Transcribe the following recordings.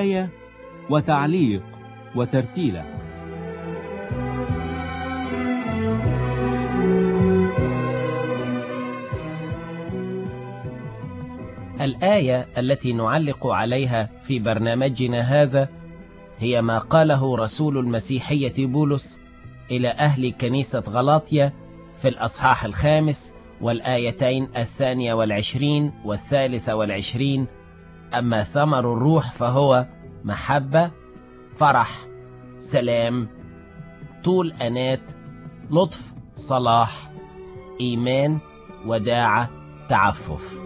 بداية وتعليق وترتيلة. الآية التي نعلق عليها في برنامجنا هذا هي ما قاله رسول المسيحية بولس إلى أهل كنيسة غلاطيا في الأصحاح 5 والآيتين 22 و23: أما ثمر الروح فهو محبة، فرح، سلام، طول أنات، لطف، صلاح، إيمان، وداعة، تعفف.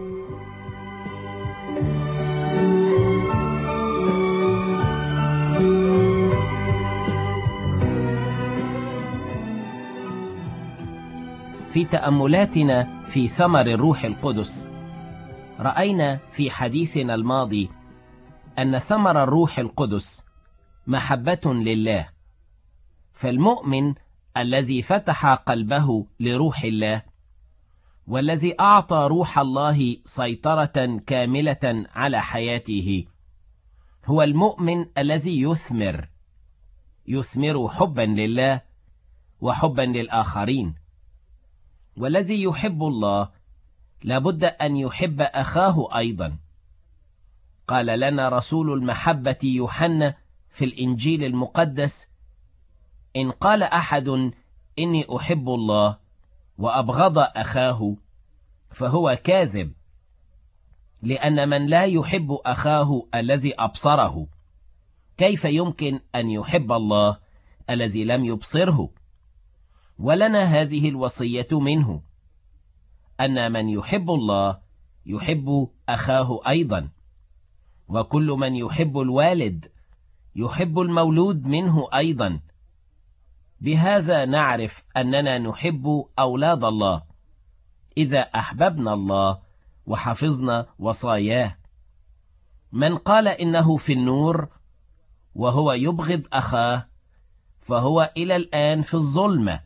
في تأملاتنا في ثمر الروح القدس رأينا في حديثنا الماضي أن ثمر الروح القدس محبة لله، فالمؤمن الذي فتح قلبه لروح الله والذي أعطى روح الله سيطرة كاملة على حياته هو المؤمن الذي يثمر حبا لله وحبا للآخرين، والذي يحب الله لابد أن يحب أخاه أيضا. قال لنا رسول المحبة يوحنا في الإنجيل المقدس: إن قال أحد إني أحب الله وأبغض أخاه فهو كاذب، لأن من لا يحب أخاه الذي أبصره كيف يمكن أن يحب الله الذي لم يبصره؟ ولنا هذه الوصية منه، أن من يحب الله يحب أخاه أيضا، وكل من يحب الوالد يحب المولود منه أيضا. بهذا نعرف أننا نحب أولاد الله إذا أحببنا الله وحفظنا وصاياه. من قال إنه في النور وهو يبغض أخاه فهو إلى الآن في الظلمة.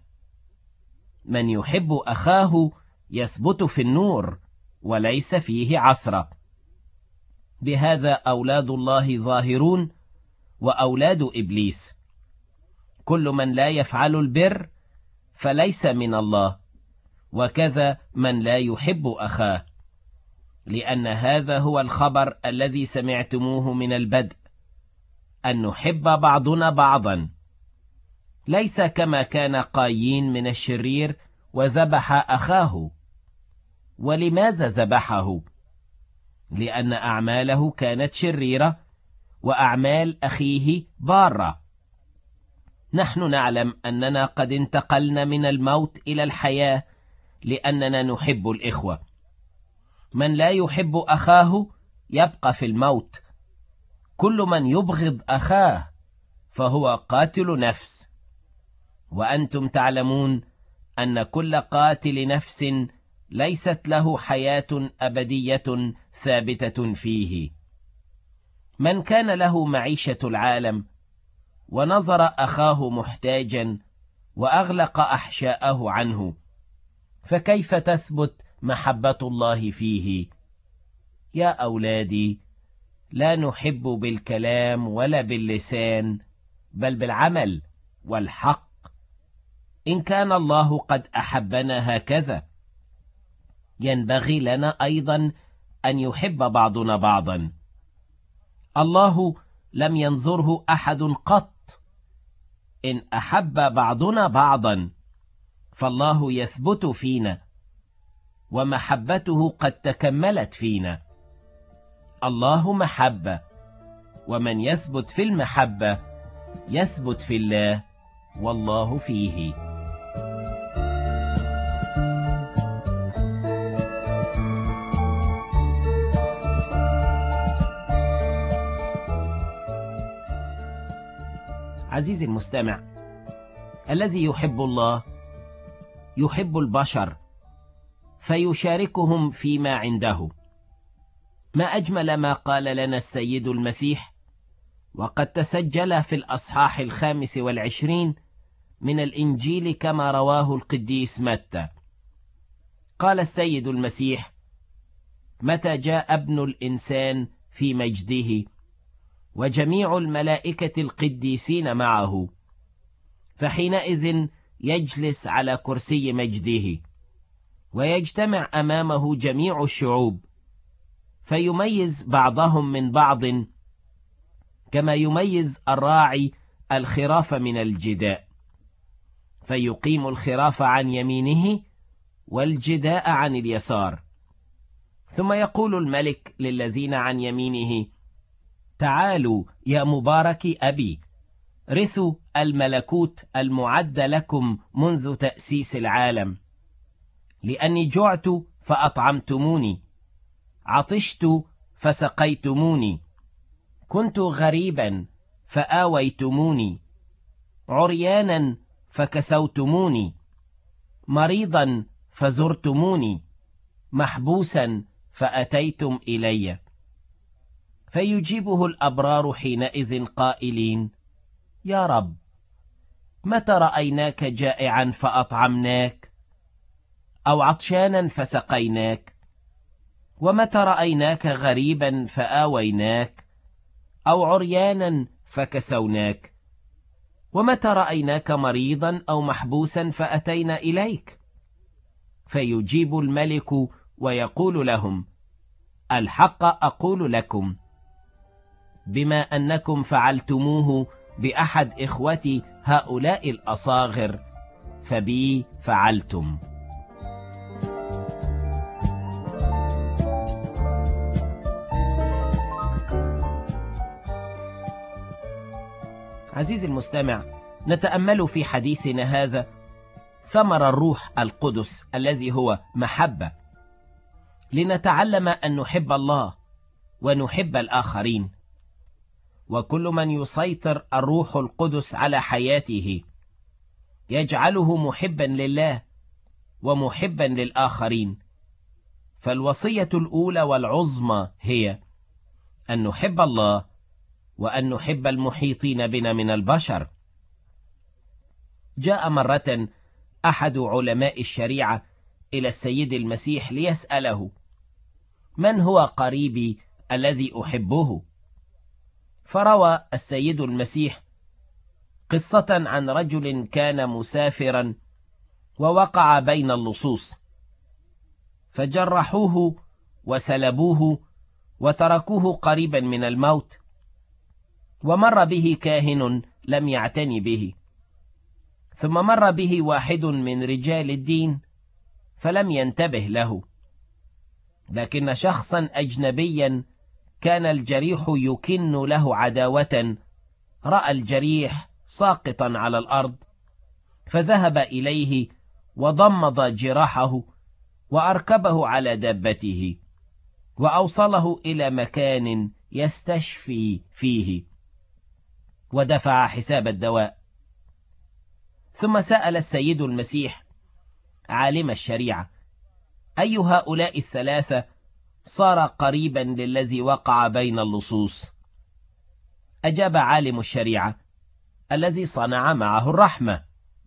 من يحب أخاه يثبت في النور وليس فيه عثرة. بهذا أولاد الله ظاهرون وأولاد إبليس. كل من لا يفعل البر فليس من الله، وكذا من لا يحب أخاه، لأن هذا هو الخبر الذي سمعتموه من البدء، أن نحب بعضنا بعضا، ليس كما كان قايين من الشرير وذبح أخاه. ولماذا ذبحه؟ لأن أعماله كانت شريرة وأعمال أخيه بارة. نحن نعلم أننا قد انتقلنا من الموت إلى الحياة لأننا نحب الإخوة. من لا يحب أخاه يبقى في الموت. كل من يبغض أخاه فهو قاتل نفس، وأنتم تعلمون أن كل قاتل نفس ليست له حياة أبدية ثابتة فيه. من كان له معيشة العالم ونظر أخاه محتاجا وأغلق أحشاءه عنه، فكيف تثبت محبة الله فيه؟ يا أولادي، لا نحب بالكلام ولا باللسان، بل بالعمل والحق. إن كان الله قد أحبنا هكذا، ينبغي لنا أيضا أن يحب بعضنا بعضا. الله لم ينظره أحد قط. إن أحب بعضنا بعضا فالله يثبت فينا، ومحبته قد تكملت فينا. الله محبة، ومن يثبت في المحبة يثبت في الله والله فيه. عزيزي المستمع، الذي يحب الله يحب البشر فيشاركهم فيما عنده. ما أجمل ما قال لنا السيد المسيح، وقد تسجل في الأصحاح 25 من الإنجيل كما رواه القديس متى. قال السيد المسيح: متى جاء ابن الإنسان في مجده وجميع الملائكة القديسين معه، فحينئذ يجلس على كرسي مجده، ويجتمع أمامه جميع الشعوب، فيميز بعضهم من بعض كما يميز الراعي الخراف من الجداء، فيقيم الخراف عن يمينه والجداء عن اليسار. ثم يقول الملك للذين عن يمينه: تعالوا يا مبارك أبي، رثوا الملكوت المعد لكم منذ تأسيس العالم، لأني جعت فأطعمتموني، عطشت فسقيتموني، كنت غريبا فآويتموني، عريانا فكسوتموني، مريضا فزرتموني، محبوسا فأتيتم إلي. فيجيبه الأبرار حينئذ قائلين: يا رب، متى رأيناك جائعا فأطعمناك، أو عطشانا فسقيناك؟ ومتى رأيناك غريبا فآويناك، أو عريانا فكسوناك؟ ومتى رأيناك مريضا أو محبوسا فأتينا إليك؟ فيجيب الملك ويقول لهم: الحق أقول لكم، بما أنكم فعلتموه بأحد إخوتي هؤلاء الأصاغر، فبي فعلتم. عزيزي المستمع، نتأمل في حديثنا هذا ثمر الروح القدس الذي هو محبة، لنتعلم أن نحب الله ونحب الآخرين. وكل من يسيطر الروح القدس على حياته يجعله محبا لله ومحبا للآخرين. فالوصية الأولى والعظمى هي أن نحب الله وأن نحب المحيطين بنا من البشر. جاء مرة أحد علماء الشريعة إلى السيد المسيح ليسأله: من هو قريبي الذي أحبه؟ فروى السيد المسيح قصة عن رجل كان مسافرا ووقع بين اللصوص، فجرحوه وسلبوه وتركوه قريبا من الموت، ومر به كاهن لم يعتني به، ثم مر به واحد من رجال الدين فلم ينتبه له، لكن شخصا أجنبيا كان الجريح يكن له عداوة رأى الجريح ساقطا على الأرض، فذهب إليه وضمد جراحه وأركبه على دابته وأوصله إلى مكان يستشفي فيه، ودفع حساب الدواء. ثم سأل السيد المسيح عالم الشريعة: أي هؤلاء الثلاثة صار قريبا للذي وقع بين اللصوص؟ أجاب عالم الشريعة: الذي صنع معه الرحمة.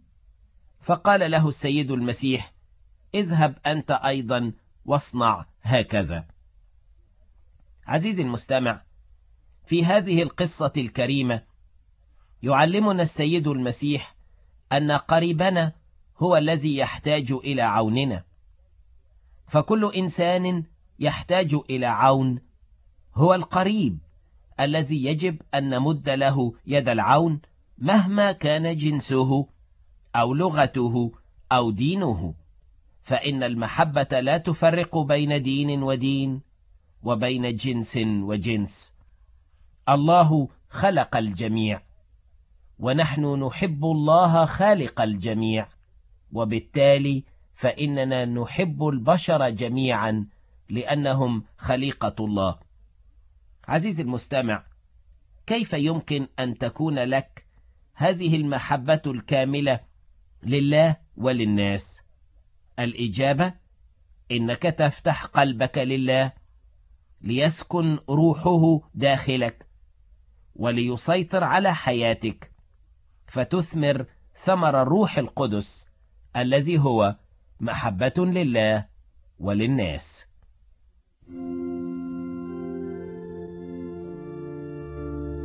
فقال له السيد المسيح: اذهب أنت أيضا واصنع هكذا. عزيزي المستمع، في هذه القصة الكريمة يعلمنا السيد المسيح أن قريبنا هو الذي يحتاج إلى عوننا، فكل إنسان يحتاج إلى عون هو القريب الذي يجب أن نمد له يد العون، مهما كان جنسه أو لغته أو دينه، فإن المحبة لا تفرق بين دين ودين وبين جنس وجنس. الله خلق الجميع، ونحن نحب الله خالق الجميع، وبالتالي فإننا نحب البشر جميعا لأنهم خليقة الله. عزيزي المستمع، كيف يمكن أن تكون لك هذه المحبة الكاملة لله وللناس؟ الإجابة: إنك تفتح قلبك لله ليسكن روحه داخلك وليسيطر على حياتك، فتثمر ثمر الروح القدس الذي هو محبة لله وللناس.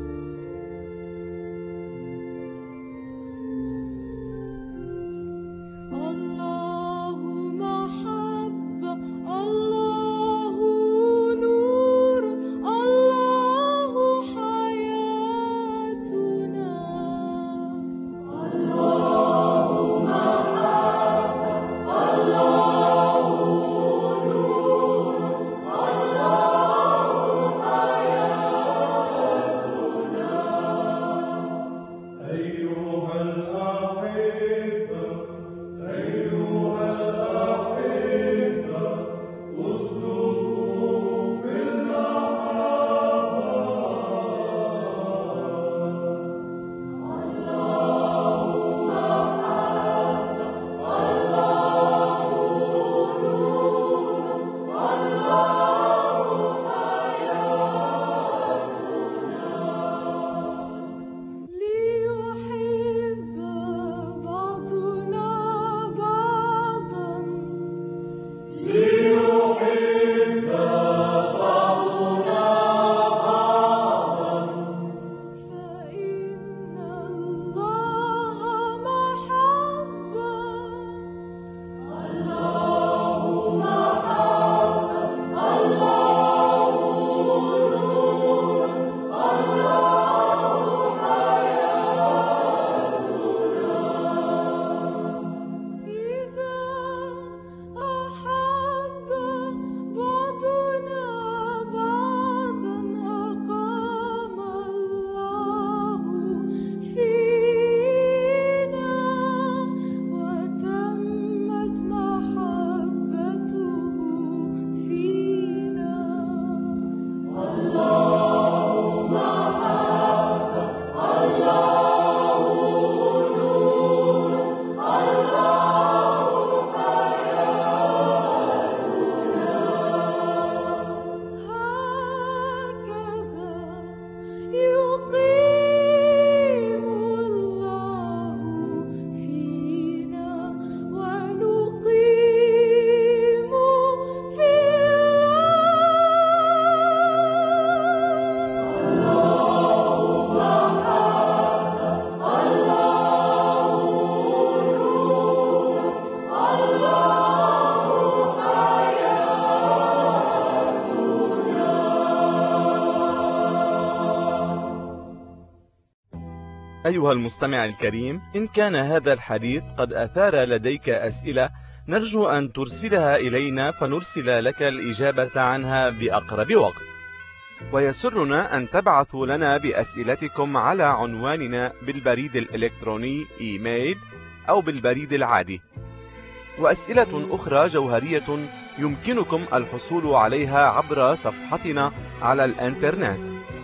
أيها المستمع الكريم، إن كان هذا الحديث قد أثار لديك أسئلة نرجو أن ترسلها إلينا فنرسل لك الإجابة عنها بأقرب وقت. ويسرنا أن تبعثوا لنا بأسئلتكم على عنواننا بالبريد الإلكتروني إيميل أو بالبريد العادي. وأسئلة أخرى جوهرية يمكنكم الحصول عليها عبر صفحتنا على الإنترنت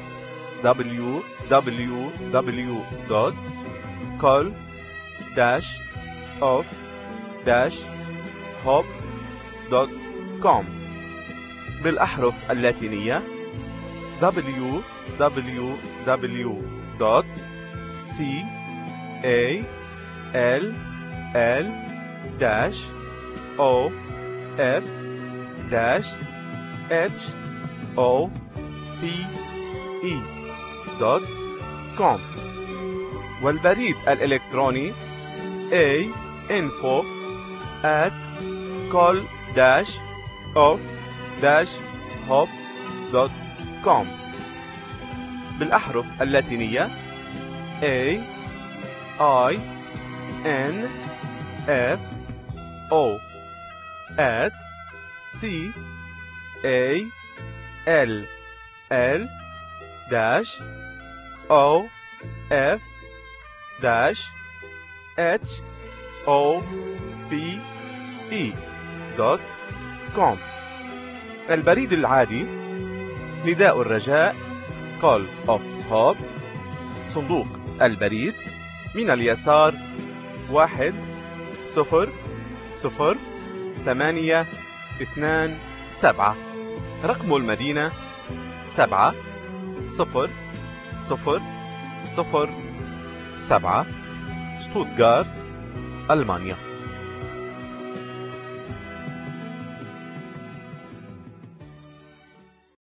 www.call-off-hop.com بالأحرف اللاتينية www.call-off-hop.com والبريد الإلكتروني info@call-off-hop.com بالأحرف اللاتينية info@call-off-hop.com البريد العادي نداء الرجاء Call of Hope، صندوق البريد من اليسار 100-827، رقم المدينة 70007، شتوتغارت، ألمانيا.